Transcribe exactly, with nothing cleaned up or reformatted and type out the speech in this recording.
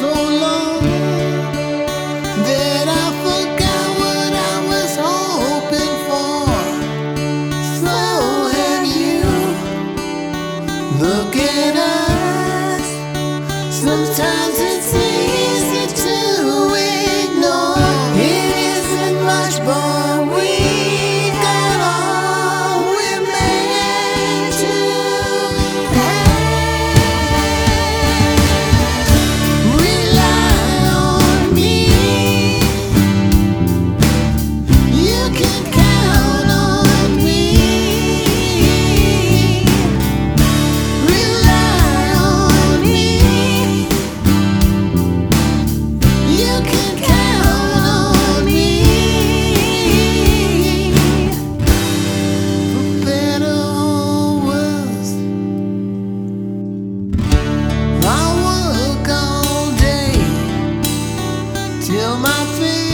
so long that I forgot what I was hoping for. So have you. Look at us. Sometimes it's easy to ignore. It isn't much, but we got all we're meant to have. Rely on me. You can count on me. Rely on me. You can count on me. For better or worse, I work all day till my feet